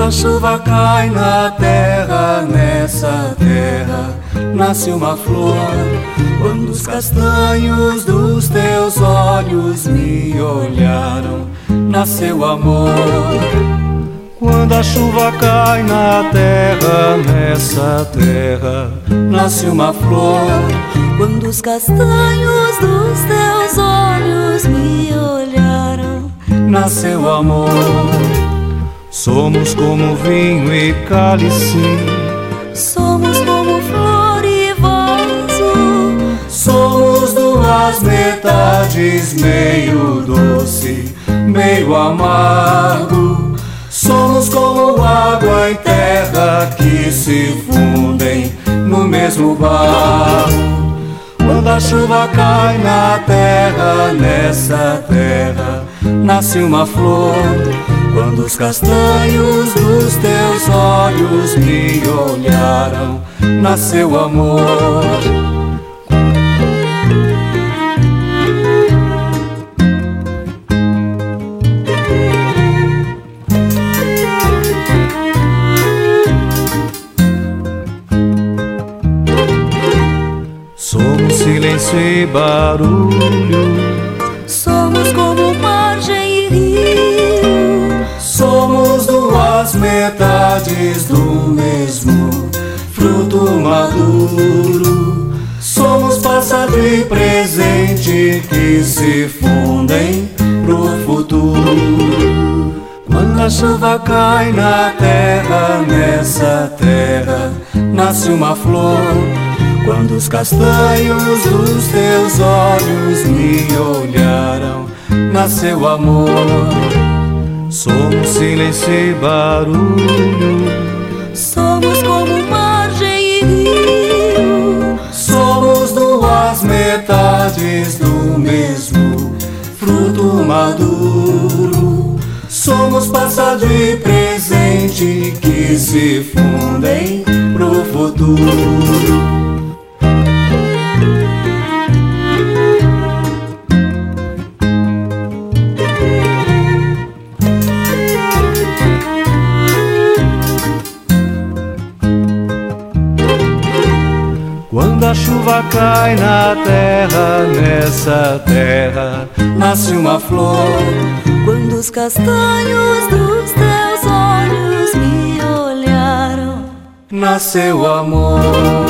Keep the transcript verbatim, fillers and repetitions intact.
a chuva cai na terra, nessa terra nasce uma flor. Quando os castanhos dos teus olhos me olharam, nasceu amor. Quando a chuva cai na terra, nessa terra nasce uma flor. Quando os castanhos dos teus olhos me olharam, nasceu amor. Somos como vinho e cálice, somos como flor e vaso. Somos duas metades, meio doce, meio amargo. Somos como água e terra que se fundem no mesmo barro. Quando a chuva cai na terra, nessa terra nasce uma flor. Quando os castanhos dos teus olhos me olharam, nasceu amor. Somos silêncio e barulho, somos como margem e rio. Somos duas metades do mesmo fruto maduro. Somos passado e presente que se fundem pro futuro. Quando a chuva cai na terra, nessa terra nasce uma flor. Quando os castanhos dos teus olhos me olharam, nasceu amor. Somos silêncio e barulho, somos como margem e rio. Somos duas metades do mesmo fruto maduro. Somos passado e presente que se fundem pro futuro. Quando a chuva cai na terra, nessa terra nasce uma flor. Quando os castanhos dos teus olhos me olharam, nasceu amor.